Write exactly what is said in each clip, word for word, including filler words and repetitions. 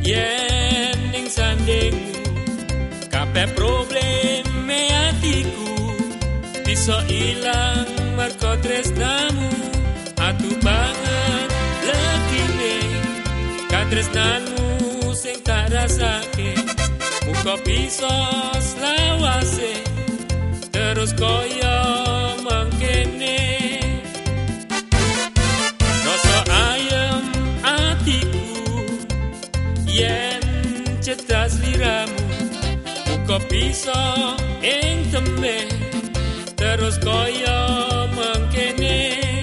yen ning sandingmu kabeh probleme atiku bisa ilang merko tresnamu atuh banget letine katresnanmu sing tak rasake muga bisa selawase terus koyo mangkene rasa ayem atiku yen cetas liramu muga bisa ing tembe terus koyo mangkene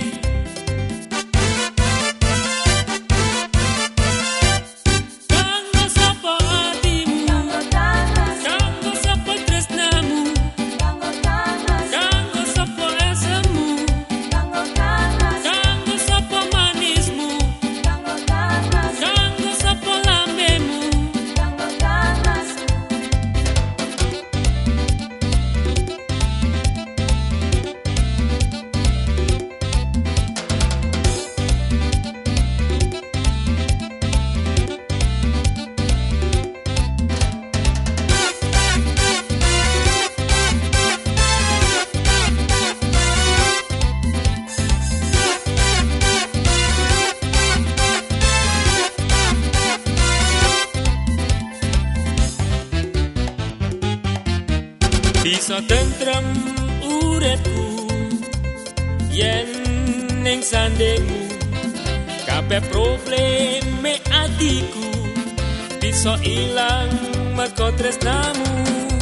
bisa tentrem uripku yen ning sandingmu kabeh probleme atiku bisa ilang merko tresnamu